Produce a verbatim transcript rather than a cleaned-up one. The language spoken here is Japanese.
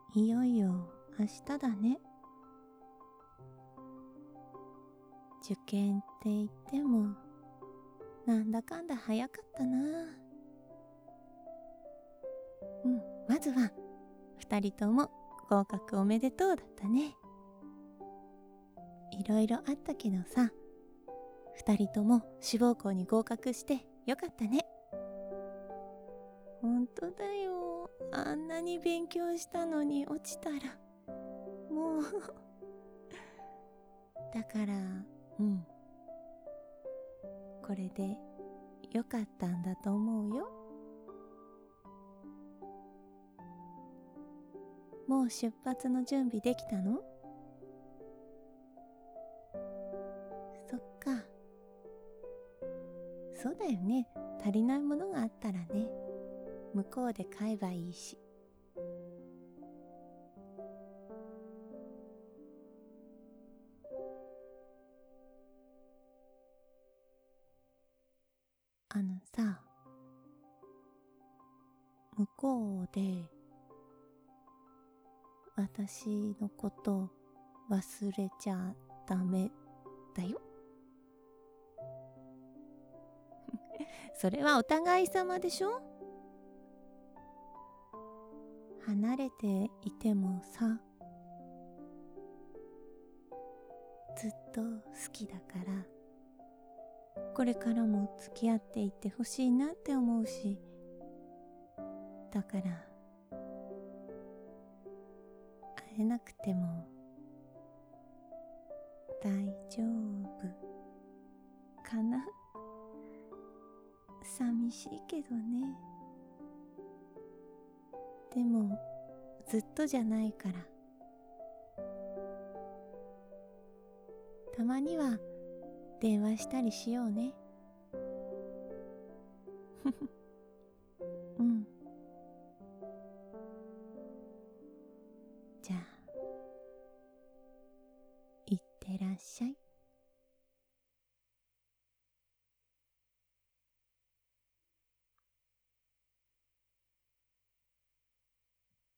いよいよ明日だね。受験って言ってもなんだかんだ早かったな。うん、まずは二人とも合格おめでとうだったね。いろいろあったけどさ、二人とも志望校に合格してよかったね。ほんとだよ。あんなに勉強したのに落ちたらもうだからうんこれでよかったんだと思うよ。もう出発の準備できたの？そっか。そうだよね。足りないものがあったらね、向こうで買えばいいし。あのさ、向こうで私のこと忘れちゃダメだよ。それはお互い様でしょ。離れていてもさ、ずっと好きだからこれからも付き合っていってほしいなって思うし、だから会えなくても大丈夫かな。寂しいけどね。でもずっとじゃないから、たまには電話したりしようね。うん。じゃあいってらっしゃい。